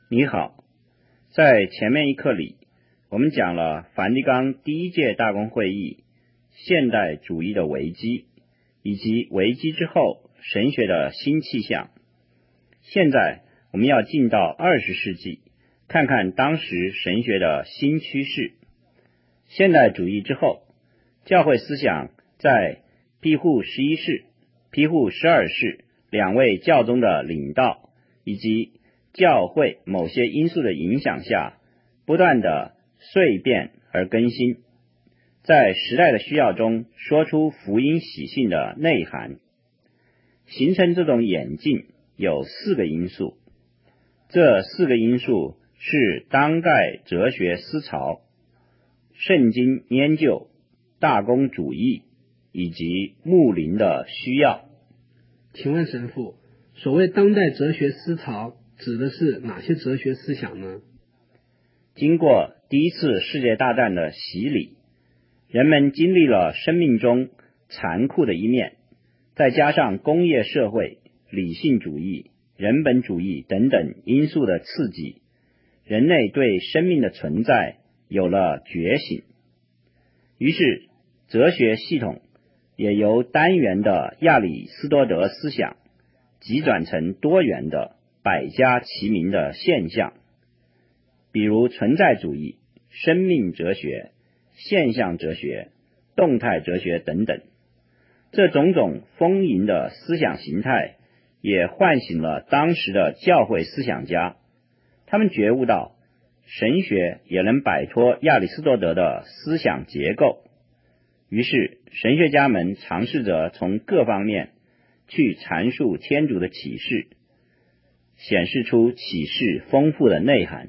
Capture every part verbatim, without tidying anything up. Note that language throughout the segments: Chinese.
你好，在前面一课里，我们讲了梵蒂冈第一届大公会议现代主义的危机，以及危机之后神学的新气象。现在我们要进到二十世纪，看看当时神学的新趋势。现代主义之后，教会思想在庇护十一世、庇护十二世两位教宗的领导以及教会某些因素的影响下，不断的蜕变而更新，在时代的需要中说出福音喜讯的内涵。形成这种演进有四个因素，这四个因素是当代哲学思潮、圣经研究、大公主义以及牧灵的需要。 请问神父，所谓当代哲学思潮指的是哪些哲学思想呢？ 经过第一次世界大战的洗礼，人们经历了生命中残酷的一面，再加上工业社会、理性主义、人本主义等等因素的刺激，人类对生命的存在有了觉醒。于是哲学系统也由单元的亚里士多德思想急转成多元的百家齐鸣的现象，比如存在主义、生命哲学、现象哲学、动态哲学等等。这种种丰盈的思想形态也唤醒了当时的教会思想家，他们觉悟到神学也能摆脱亚里士多德的思想结构，于是神学家们尝试着从各方面去阐述天主的启示，显示出启示丰富的内涵。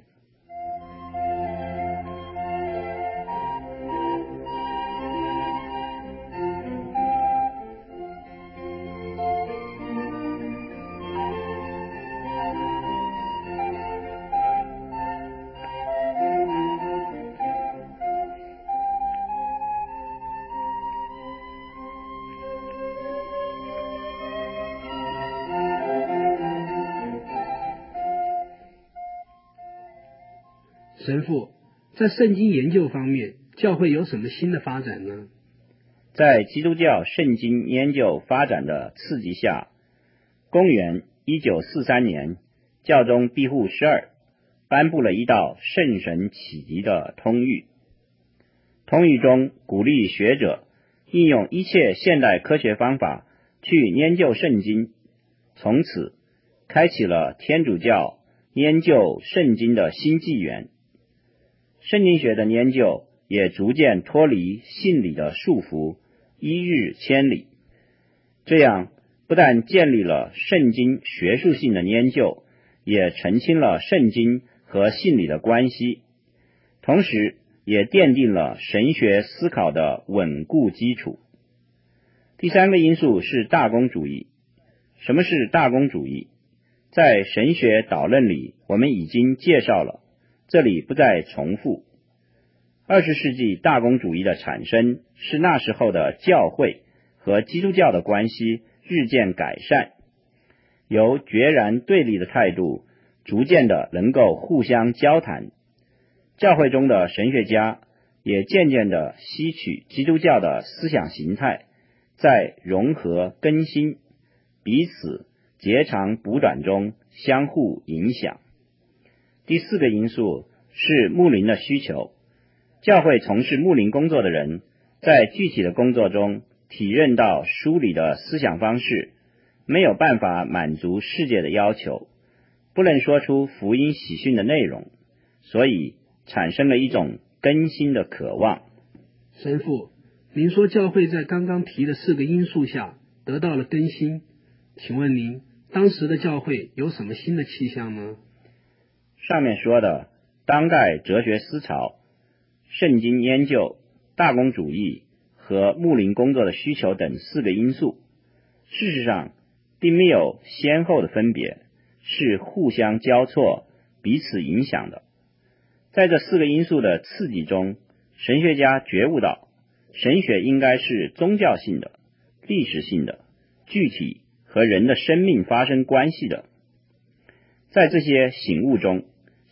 神父，在圣经研究方面，教会有什么新的发展呢？ 在基督教圣经研究发展的刺激下，公元一九四三年，教宗庇护十二颁布了一道圣神启迪的通谕。通谕中鼓励学者应用一切现代科学方法去研究圣经，从此开启了天主教研究圣经的新纪元。圣经学的研究也逐渐脱离信理的束缚，一日千里。这样不但建立了圣经学术性的研究，也澄清了圣经和信理的关系，同时也奠定了神学思考的稳固基础。第三个因素是大公主义。什么是大公主义？在神学导论里我们已经介绍了，这里不再重复。二十世纪大公主义的产生是那时候的教会和基督教的关系日渐改善，由决然对立的态度逐渐的能够互相交谈，教会中的神学家也渐渐的吸取基督教的思想形态，在融合更新、彼此截长补短中相互影响。第四个因素是牧灵的需求。教会从事牧灵工作的人在具体的工作中体认到梳理的思想方式没有办法满足世界的要求，不能说出福音喜讯的内容，所以产生了一种更新的渴望。 神父，您说教会在刚刚提的四个因素下得到了更新，请问您当时的教会有什么新的气象呢？ 上面说的当代哲学思潮、圣经研究、大公主义和牧灵工作的需求等四个因素，事实上并没有先后的分别，是互相交错、彼此影响的。在这四个因素的刺激中，神学家觉悟到，神学应该是宗教性的、历史性的、具体和人的生命发生关系的。在这些醒悟中，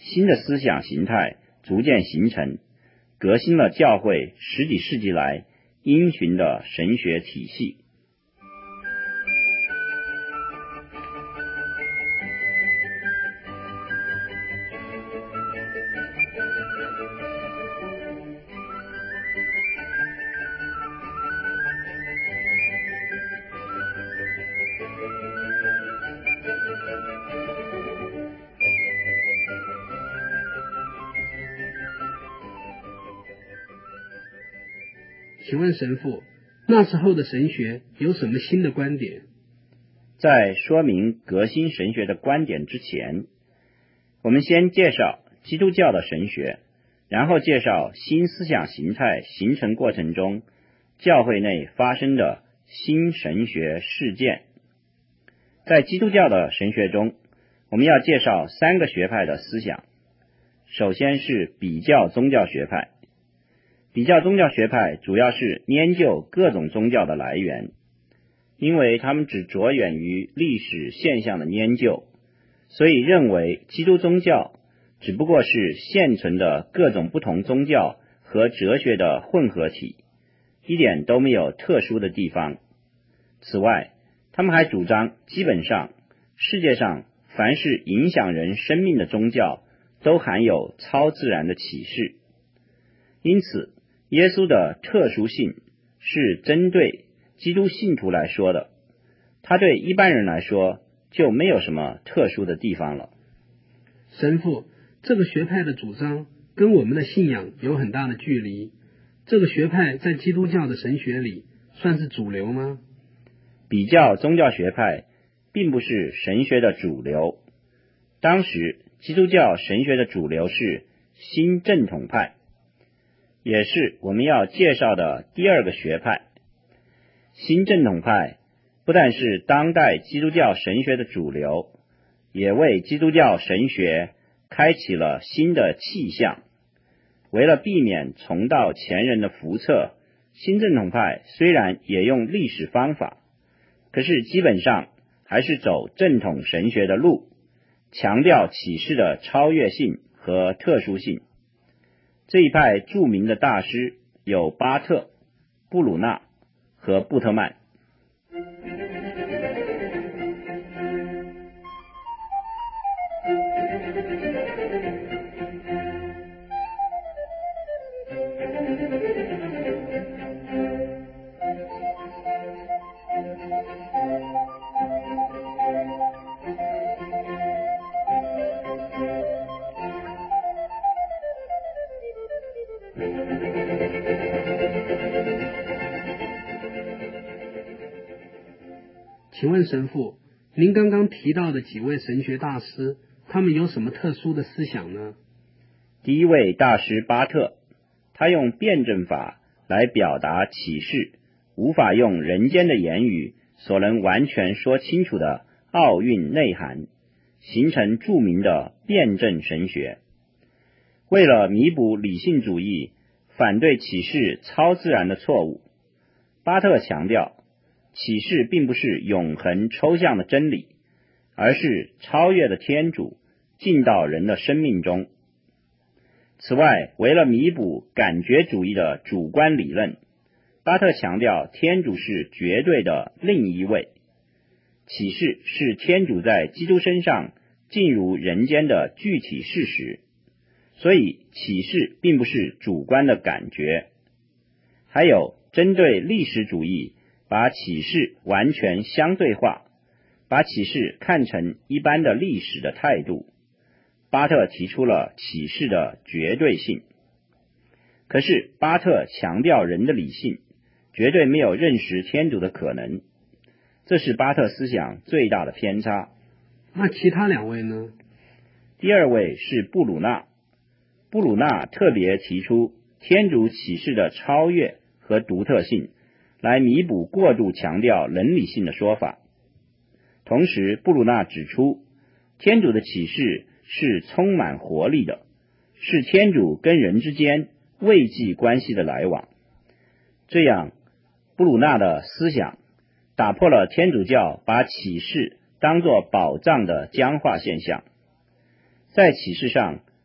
新的思想形态逐渐形成，革新了教会十几世纪来因循的神学体系。 请问神父，那时候的神学有什么新的观点？ 在说明革新神学的观点之前，我们先介绍基督教的神学，然后介绍新思想形态形成过程中教会内发生的新神学事件。在基督教的神学中，我们要介绍三个学派的思想。首先是比较宗教学派。比较宗教学派主要是研究各种宗教的来源，因为他们只着眼于历史现象的研究，所以认为基督宗教只不过是现存的各种不同宗教和哲学的混合体，一点都没有特殊的地方。此外，他们还主张基本上世界上凡是影响人生命的宗教都含有超自然的启示，因此耶稣的特殊性是针对基督信徒来说的，他对一般人来说就没有什么特殊的地方了。 神父，这个学派的主张跟我们的信仰有很大的距离，这个学派在基督教的神学里算是主流吗？ 比较宗教学派并不是神学的主流，当时基督教神学的主流是新正统派，也是我们要介绍的第二个学派。新正统派不但是当代基督教神学的主流，也为基督教神学开启了新的气象。为了避免重蹈前人的覆辙，新正统派虽然也用历史方法，可是基本上还是走正统神学的路，强调启示的超越性和特殊性。这一派著名的大师有巴特、布鲁纳和布特曼。 请问神父，您刚刚提到的几位神学大师，他们有什么特殊的思想呢？ 第一位大师巴特，他用辩证法来表达启示，无法用人间的言语所能完全说清楚的奥蕴内涵，形成著名的辩证神学。为了弥补理性主义反对启示超自然的错误，巴特强调启示并不是永恒抽象的真理，而是超越的天主进到人的生命中。此外，为了弥补感觉主义的主观理论，巴特强调天主是绝对的另一位，启示是天主在基督身上进入人间的具体事实，所以启示并不是主观的感觉。还有针对历史主义把启示完全相对化，把启示看成一般的历史的态度，巴特提出了启示的绝对性。可是巴特强调人的理性绝对没有认识天主的可能，这是巴特思想最大的偏差。 那其他两位呢？ 第二位是布鲁纳。布鲁纳特别提出天主启示的超越和独特性，来弥补过度强调伦理性的说法。同时，布鲁纳指出，天主的启示是充满活力的，是天主跟人之间位际关系的来往。这样，布鲁纳的思想打破了天主教把启示当作宝藏的僵化现象。在启示上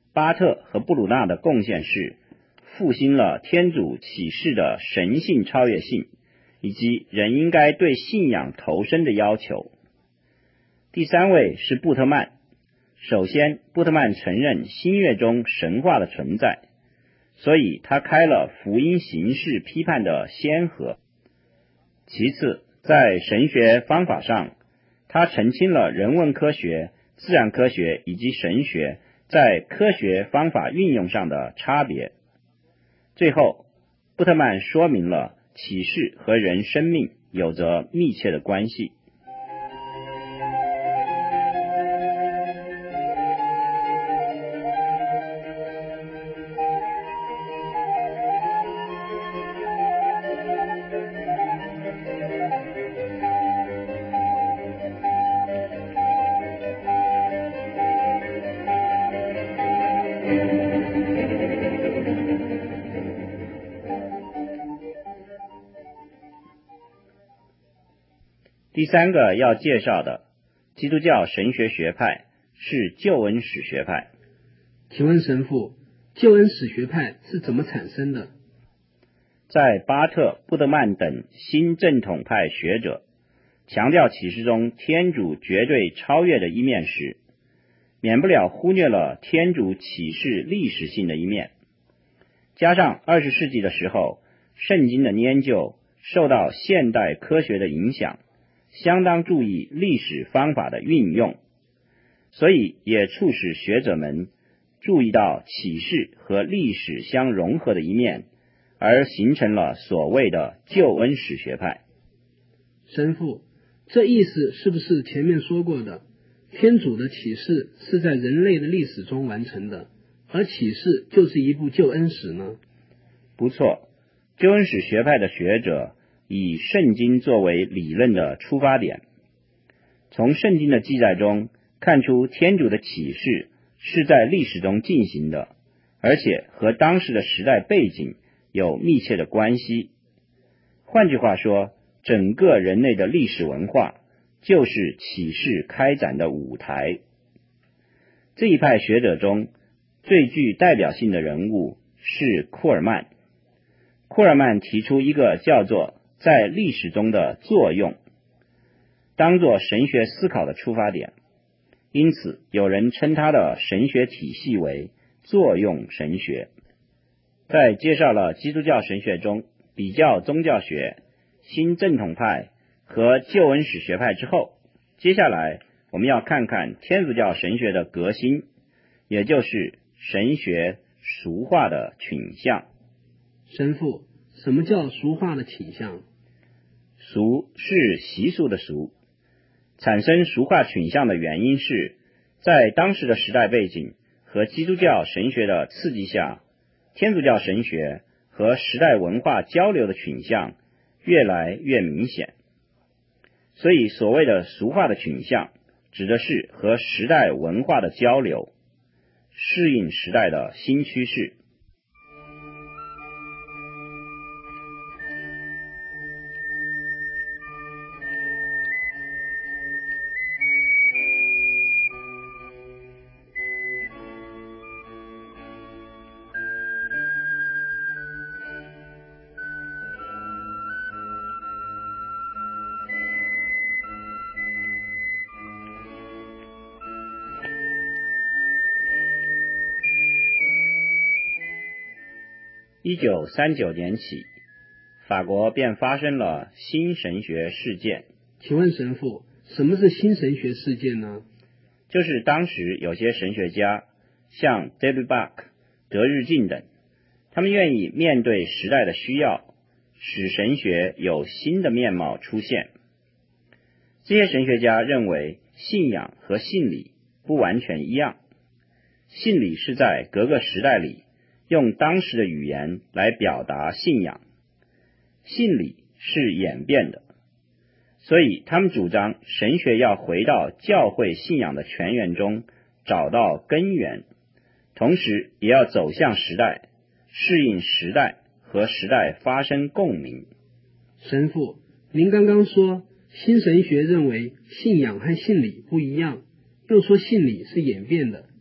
巴特和布鲁纳的贡献是复兴了天主启示的神性超越性，以及人应该对信仰投身的要求。第三位是布特曼。首先，布特曼承认新约中神话的存在，所以他开了福音形式批判的先河。其次，在神学方法上，他澄清了人文科学、自然科学以及神学在科学方法运用上的差别。最后，布特曼说明了启示和人生命有着密切的关系。第三个要介绍的基督教神学学派是救恩史学派。 请问神父，救恩史学派是怎么产生的？ 在巴特、布德曼等新正统派学者强调启示中天主绝对超越的一面时，免不了忽略了天主启示历史性的一面。加上二十世纪的时候，圣经的研究受到现代科学的影响，相当注意历史方法的运用，所以也促使学者们注意到启示和历史相融合的一面，而形成了所谓的救恩史学派。 神父，这意思是不是前面说过的，天主的启示是在人类的历史中完成的，而启示就是一部救恩史呢？ 不错，救恩史学派的学者以圣经作为理论的出发点，从圣经的记载中看出天主的启示是在历史中进行的，而且和当时的时代背景有密切的关系。换句话说，整个人类的历史文化就是启示开展的舞台。这一派学者中最具代表性的人物是库尔曼。库尔曼提出一个叫做在历史中的作用，当作神学思考的出发点，因此有人称他的神学体系为作用神学。在介绍了基督教神学中比较宗教学、新正统派和救恩史学派之后，接下来我们要看看天主教神学的革新，也就是神学俗化的倾向。 神父，什么叫俗化的倾向？ 俗是习俗的俗，产生俗化倾向的原因是，在当时的时代背景和基督教神学的刺激下，天主教神学和时代文化交流的倾向越来越明显。所以所谓的俗化的倾向，指的是和时代文化的交流，适应时代的新趋势。一九三九年起，法国便发生了新神学事件。 请问神父，什么是新神学事件呢？ 就是当时有些神学家，像 David Bach、德日进等，他们愿意面对时代的需要，使神学有新的面貌出现。这些神学家认为信仰和信理不完全一样，信理是在各个时代里用当时的语言来表达信仰，信理是演变的，所以他们主张神学要回到教会信仰的泉源中找到根源，同时也要走向时代，适应时代，和时代发生共鸣。 神父，您刚刚说新神学认为信仰和信理不一样，又说信理是演变的，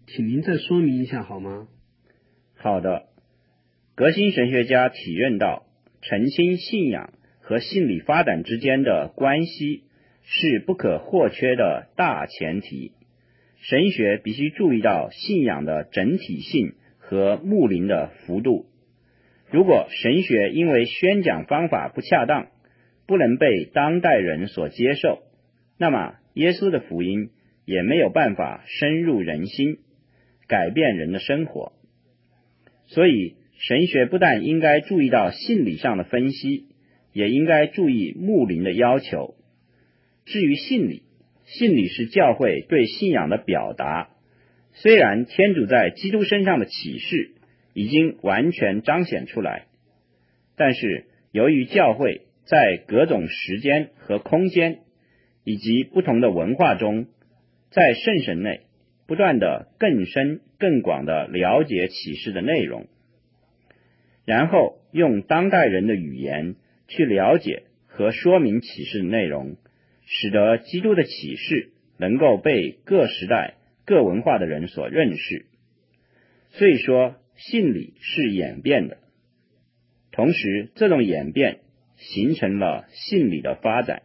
请您再说明一下好吗？ 好的，革新神学家体认到，澄清信仰和性理发展之间的关系是不可或缺的大前提。神学必须注意到信仰的整体性和牧灵的幅度。如果神学因为宣讲方法不恰当，不能被当代人所接受，那么耶稣的福音也没有办法深入人心，改变人的生活。所以神学不但应该注意到信理上的分析，也应该注意牧灵的要求。至于信理，信理是教会对信仰的表达。虽然天主在基督身上的启示已经完全彰显出来，但是由于教会在各种时间和空间以及不同的文化中，在圣神内不断的更深更广的了解启示的内容，然后用当代人的语言去了解和说明启示的内容，使得基督的启示能够被各时代各文化的人所认识。所以说信理是演变的，同时这种演变形成了信理的发展。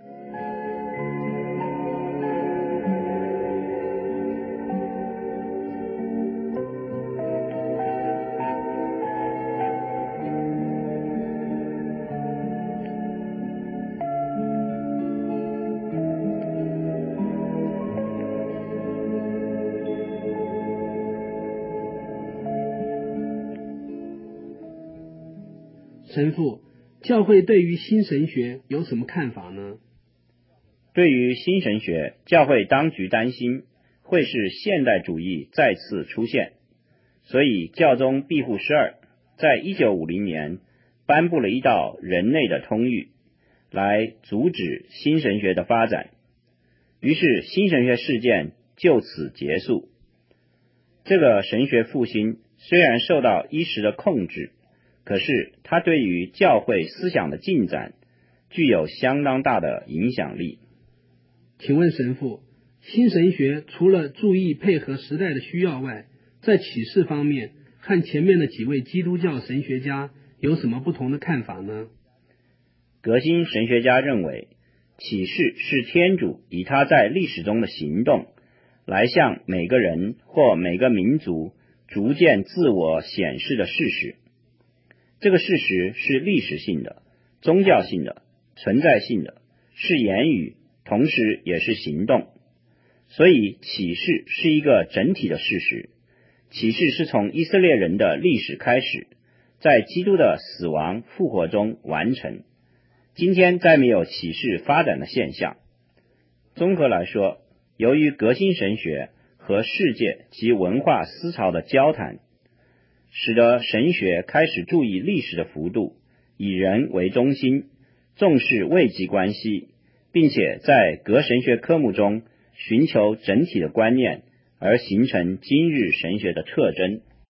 神父，教会对于新神学有什么看法呢？ 对于新神学，教会当局担心会是现代主义再次出现，所以教宗庇护十二在一九五零年颁布了一道人类的通谕，来阻止新神学的发展。于是新神学事件就此结束。这个神学复兴虽然受到一时的控制，可是它对于教会思想的进展具有相当大的影响力。 请问神父，新神学除了注意配合时代的需要外，在启示方面和前面的几位基督教神学家有什么不同的看法呢？ 革新神学家认为，启示是天主以他在历史中的行动来向每个人或每个民族逐渐自我显示的事实。这个事实是历史性的、宗教性的、存在性的，是言语，同时也是行动。所以启示是一个整体的事实。启示是从以色列人的历史开始，在基督的死亡复活中完成。今天再没有启示发展的现象。综合来说，由于革新神学和世界及文化思潮的交谈，使得神学开始注意历史的幅度，以人为中心，重视位极关系，并且在各神学科目中寻求整体的观念，而形成今日神学的特征。